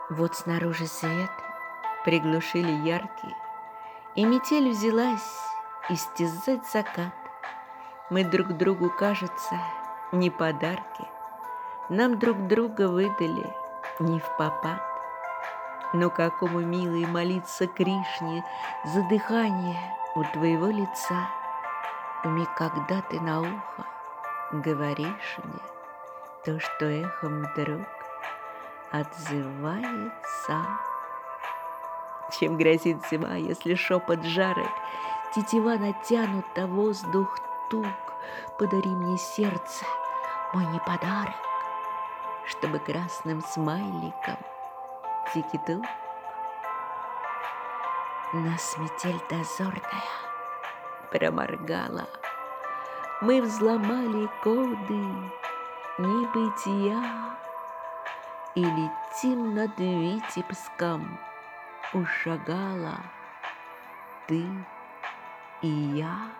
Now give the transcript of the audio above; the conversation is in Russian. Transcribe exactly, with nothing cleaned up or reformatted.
Вот снаружи свет приглушили яркий, и метель взялась истязать закат. Мы друг другу, кажется, не подарки, нам друг друга выдали не впопад. Но какому, милый, молиться Кришне за дыхание у твоего лица, в миг, когда ты на ухо говоришь мне то, что эхом вдруг отзывается. Чем грозит зима, если шепот жары, тетива натянута, воздух туг? Подари мне сердце, мой не подарок, чтобы красным смайликом тики-тук. Нас метель дозорная проморгала, мы взломали коды небытия и летим над Витебском. Ушагала ты и я.